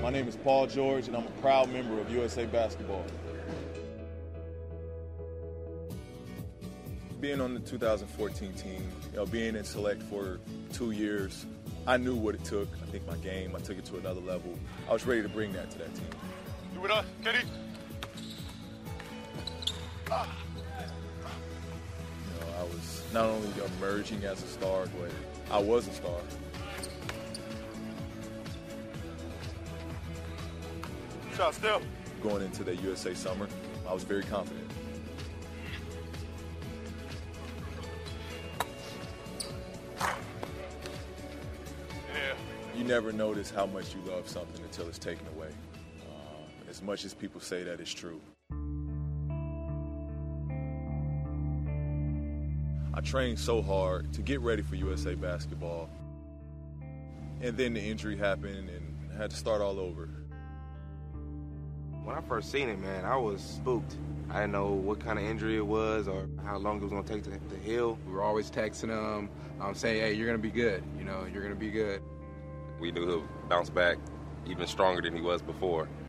My name is Paul George, and I'm a proud member of USA Basketball. Being on the 2014 team, being in select for 2 years, I knew what it took. I think my game, I took it to another level. I was ready to bring that to that team. You with us, Kenny? I was not only emerging as a star, but I was a star. Shot still. Going into the USA Summer, I was very confident. Yeah. You never notice how much you love something until it's taken away. As much as people say that it's true. I trained so hard to get ready for USA Basketball. And then the injury happened and I had to start all over. When I first seen it, man, I was spooked. I didn't know what kind of injury it was or how long it was going to take to heal. We were always texting him, saying, hey, you're going to be good. You're going to be good. We knew he'll bounce back even stronger than he was before.